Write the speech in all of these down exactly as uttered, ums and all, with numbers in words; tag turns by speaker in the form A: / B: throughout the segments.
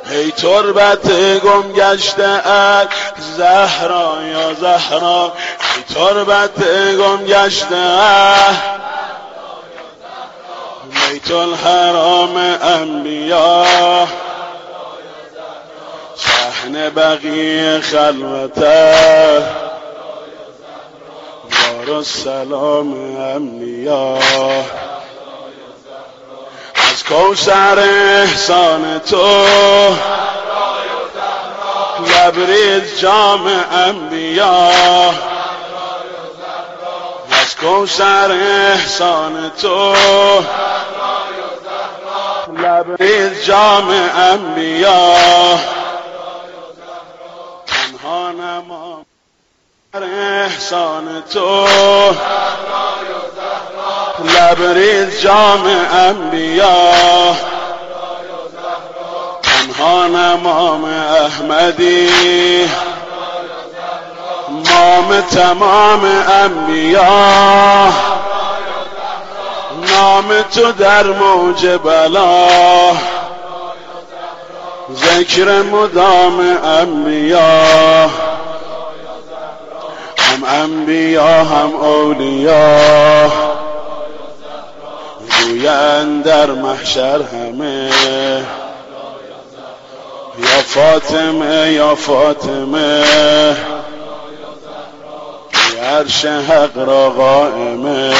A: ای تربت گم گشته از زهرا یا زهرا، ای تربت گم گشته از بیت الحرام انبیا، صحن بقیع خلوته دار السلام انبیا. از کوثر احسان تو لبریز جام انبیا، از کوثر احسان تو لبریز جام انبیا. تنها نما احسان تو لبریز جام انبیا، تنها نمام احمدی مام تمام انبیا. نام تو در موج بلا، ذکر مدام انبیا. هم انبیا هم اولیا، گویند در محشر همه یا فاطمه یا فاطمه، عرش حق را قائمه.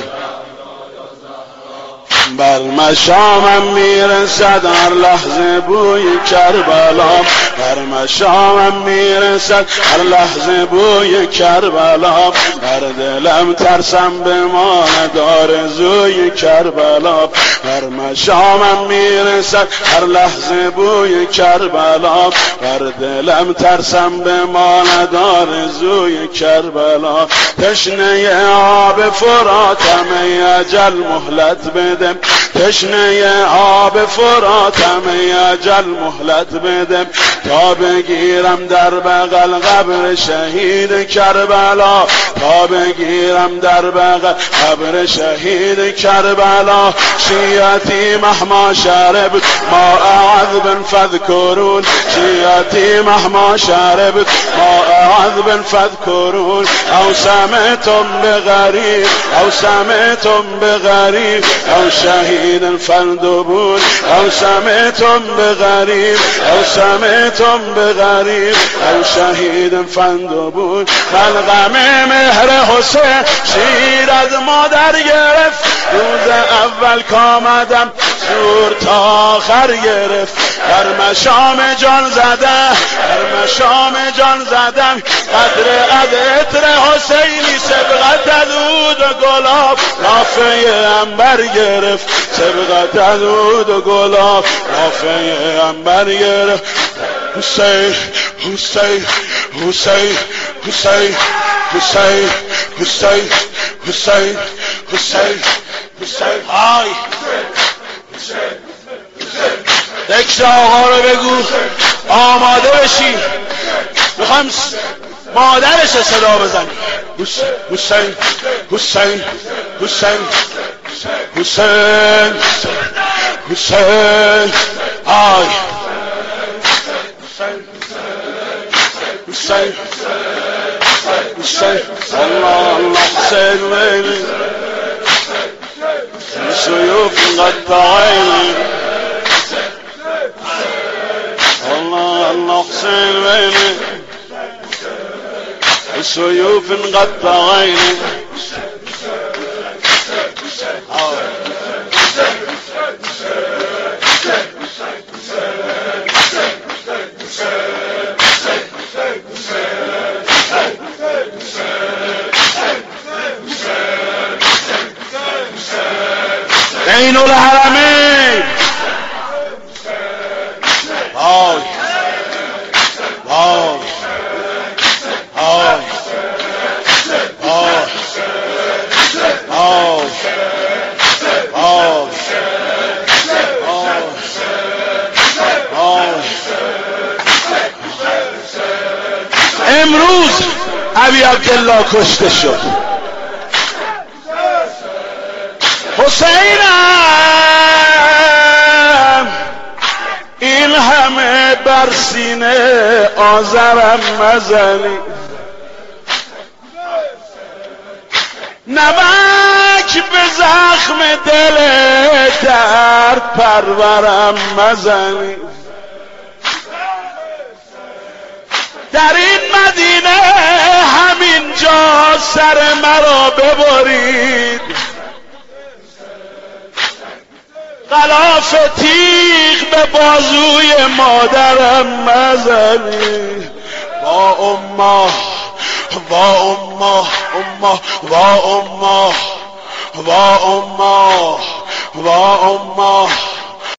A: بر مشامم میرسد هر لحظه بوی کربلا، بر مشامم میرسد هر لحظه بوی کربلا. بر دلم ترسم بماند آرزوی کربلا، بر مشامم میرسد هر لحظه بوی کربلا. بر دلم ترسم بماند آرزوی کربلا. تشنه آب فراتم ای اجل مهلت بده، تشنه آب فراتم ای اجل مهلت بده، تا بگیرم در بغل قبر شهید کربلا، تا بگیرم در بغل قبر شهید کربلا. شیعتی مهما شربت ما عذب فذکرون، شیعتی مهما شربت ما عذب فذکرون. او سمعتم بغریب او سمعتم بغریب او شهید فندبون، او سمعتم بغریب او سمعتم بغریب او شهید فندبون. بلغم مهر حسین شیر از مادر گرفت، روز اول کامدم زور تا آخر گرفت. در مشام جان زدم در مشام جان زدم، قدر از عطر حسینی سبقت از عود و گلاب نافه انبر گرفت، سبقت از عود و گلاب نافه انبر گرفت. حسین حسین حسین حسین حسین حسین حسین حسین حسین های ذکر آقا رو بگو آماده بشی، میخوام مادرش صدا بزنی. حسین حسین حسین حسین حسین آی حسین حسین الله الله حسین ویلی سیوف قطعین الله الله حسین ویلی سيوف قطعين. عين الحرمين هاي هاي هاي هاي هاي هاي امروز ابی عبدالله کشته شد. حسینم این این همه بر سینه آذرم مزنی، نمک به زخم دل درد پرورم مزنی. در این مدینه همین جا سر مرا ببرید، غلاف تیغ به بازوی مادرم مزنی. وا امه وا امه امه وا امه وا امه وا امه